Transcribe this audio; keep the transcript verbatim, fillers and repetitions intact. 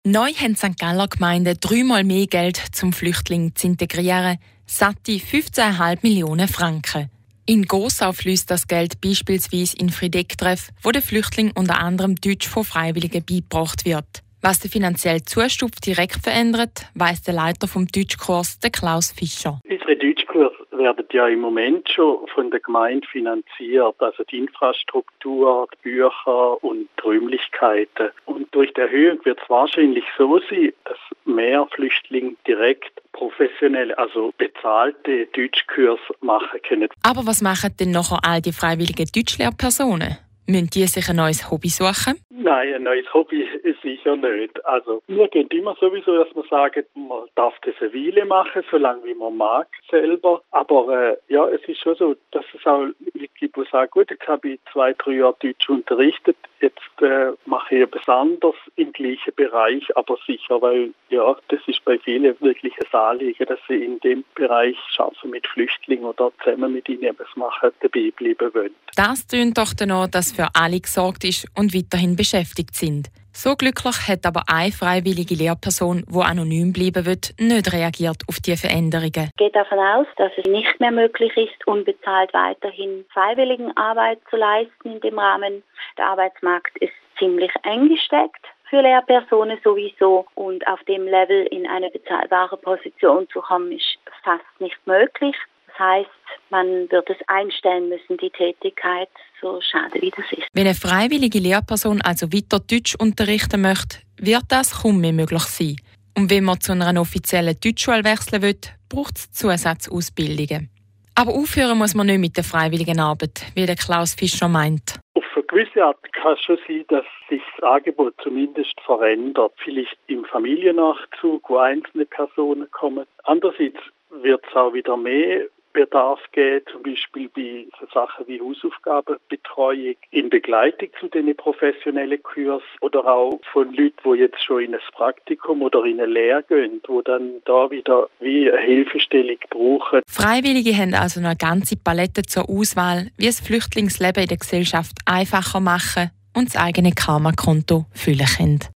Neu haben Sankt Galler Gemeinden dreimal mehr Geld zum Flüchtling zu integrieren, satte fünfzehn Komma fünf Millionen Franken. In Gossau fließt das Geld beispielsweise in Friedegtreff, wo der Flüchtling unter anderem Deutsch von Freiwilligen beigebracht wird. Was den finanziellen Zustuf direkt verändert, weiss der Leiter vom Deutschkurs, der Klaus Fischer. Unsere Deutschkurse werden ja im Moment schon von der Gemeinde finanziert, also die Infrastruktur, die Bücher und die Räumlichkeiten. Und durch die Erhöhung wird es wahrscheinlich so sein, dass mehr Flüchtlinge direkt professionelle, also bezahlte Deutschkurse machen können. Aber was machen denn nachher all die freiwilligen Deutschlehrpersonen? Müssen die sich ein neues Hobby suchen? Nein, ein neues Hobby ist sicher nicht. Also wir gehen immer sowieso, dass wir sagen, man darf das eine Weile machen, solange wie man mag selber. Aber äh, ja, es ist schon so, dass es auch Leute gibt, die sagen, gut, jetzt habe ich zwei, drei Jahre Deutsch unterrichtet, jetzt äh, mache ich etwas anderes im gleichen Bereich, aber sicher, weil ja, das ist bei vielen wirklich ein Anliegen, dass sie in dem Bereich arbeiten mit Flüchtlingen oder zusammen mit ihnen etwas machen, dabei bleiben wollen. Das tönt doch danach, dass für alle gesorgt ist und weiterhin beschäftigt sind. So glücklich hat aber eine freiwillige Lehrperson, die anonym bleiben will, nicht reagiert auf diese Veränderungen. Ich gehe davon aus, dass es nicht mehr möglich ist, unbezahlt weiterhin Freiwilligenarbeit zu leisten in dem Rahmen. Der Arbeitsmarkt ist ziemlich eng gesteckt für Lehrpersonen sowieso und auf dem Level in eine bezahlbare Position zu kommen, ist fast nicht möglich. Das heisst, man wird es einstellen müssen, die Tätigkeit, so schade wie das ist. Wenn eine freiwillige Lehrperson also weiter Deutsch unterrichten möchte, wird das kaum mehr möglich sein. Und wenn man zu einer offiziellen Deutschschule wechseln will, braucht es Zusatzausbildungen. Aber aufhören muss man nicht mit der freiwilligen Arbeit, wie der Klaus Fischer meint. Auf eine gewisse Art kann es schon sein, dass sich das Angebot zumindest verändert. Vielleicht im Familiennachzug, wo einzelne Personen kommen. Andererseits wird es auch wieder mehr Bedarf geben, zum Beispiel bei so Sachen wie Hausaufgabenbetreuung in Begleitung zu den professionellen Kursen oder auch von Leuten, die jetzt schon in ein Praktikum oder in eine Lehre gehen, die dann da wieder wie eine Hilfestellung brauchen. Freiwillige haben also eine ganze Palette zur Auswahl, wie das Flüchtlingsleben in der Gesellschaft einfacher machen und das eigene Karma-Konto füllen können.